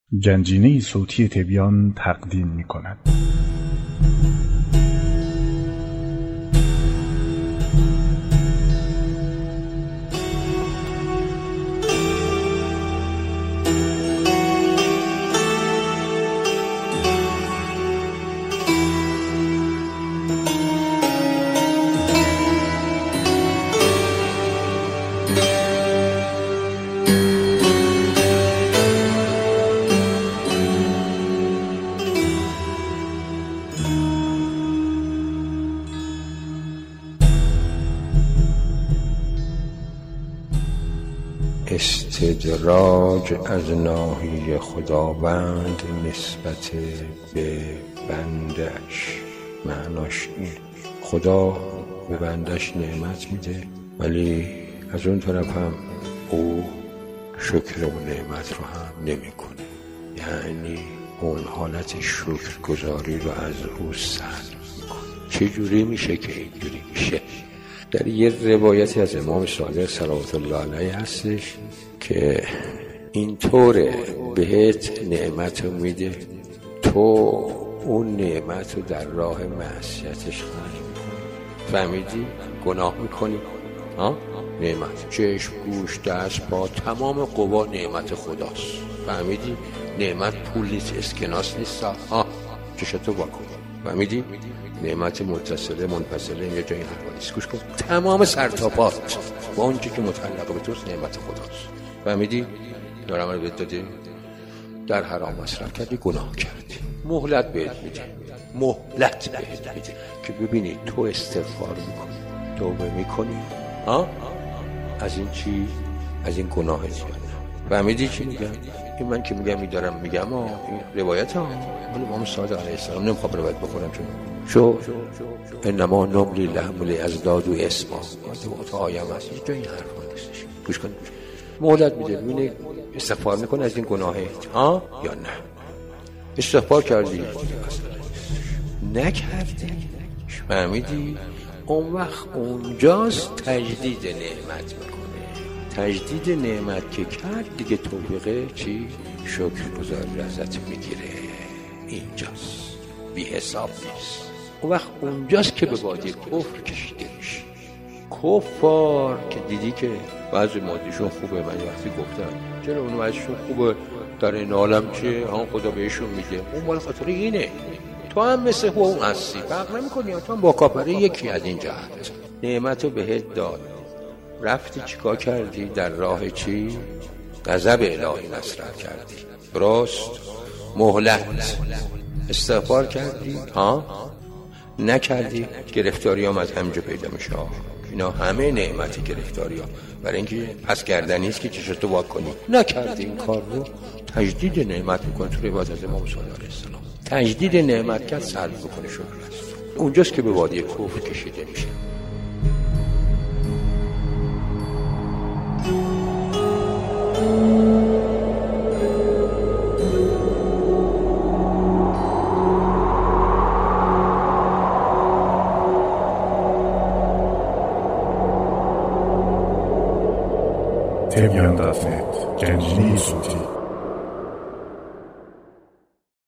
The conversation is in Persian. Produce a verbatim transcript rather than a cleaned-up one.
گنجینه صوتی تبیان تقدیم می کند. استدراج از ناحیه خداوند نسبت به بندش. معناش این: خدا به بندش نعمت میده، ولی از اون طرف هم او شکر اون نعمت رو هم نمیکنه. یعنی اون حالت شکرگزاری رو از او سلب میکنه. چه جوری میشه که اینجوری میشه؟ در یه روایتی از امام صادق صلوات الله علیه هستش که اینطوره: بهت نعمت رو میده، تو اون نعمت رو در راه معصیتش خرج میکنی. فهمیدی؟ گناه میکنی. ها؟ نعمت، چشم، گوش، دست، پا، تمام قوا نعمت خداست. فهمیدی؟ نعمت پول نیست، اسکناس نیست. ها؟ چشتو واکن. فهمیدی؟ نعمت متصله منفصله یه جایی حرفا نیست. گوش کن، تمام سرتاپات با اون چیزی که متعلق به توست نعمت خداست. فهمیدی؟ دارم رو بهت داده، در حرام مصرف کردی، گناه کردی، مهلت بهت میده، مهلت بهت میده که ببینی تو استغفار میکنی، توبه میکنی، ها؟ از این چی؟ از این گناه زیاد. فهمیدی چی میگم؟ این من که میگم میدارم میگم ها، این روایت ها ولی امام صادق علیه السلام نمیخوام روایت بخورم چون شو انما نملی لهم لیزداد و اسما تو آیم هست اینجا این حرفا نیستش. گوش کن، مهلت میده، ببینی استغفار میکنه از این گناهه ها یا نه. استغفار کردی نکردی، فهمیدی؟ اون وقت اونجاست تجدید نعمت میکنه. تجدید نعمت که کرد دیگه توفیقه چی؟ شکرگزاری ازت میگیره. اینجاست، بی حساب نیست. اون وقت اونجاست که به وادی کفر کشیده میشه. کفار که دیدی که بعضی مادیشون خوبه، من وقتی گفتم چرا اون وضعشون خوبه در این عالم چه ها خدا بهشون میده، اون مال خاطر اینه تو هم مثل اون هستی، فرق نمیکنی، تو هم با کافره یکی. از این جهت نعمتو بهت داد، رفتی چیکار کردی؟ در راه چی؟ غضب الهی مصرف کردی. درست؟ مهلت استغفار کردی ها؟ نکردی، گرفتاری هم از همینجا پیدا میشه. اینا همه نعمت گرفتاری ها برای اینکه پس کردنی است که چشتو وا کنی. نکردی این کار رو، تجدید نعمت میکنه. تو روایت از امام صادق علیه السلام تجدید نعمت کرد، سلب میکنه شکر است. اونجاست که به وادی کفر کشیده میشه. تبیان دات نت، گنجینه صوتی.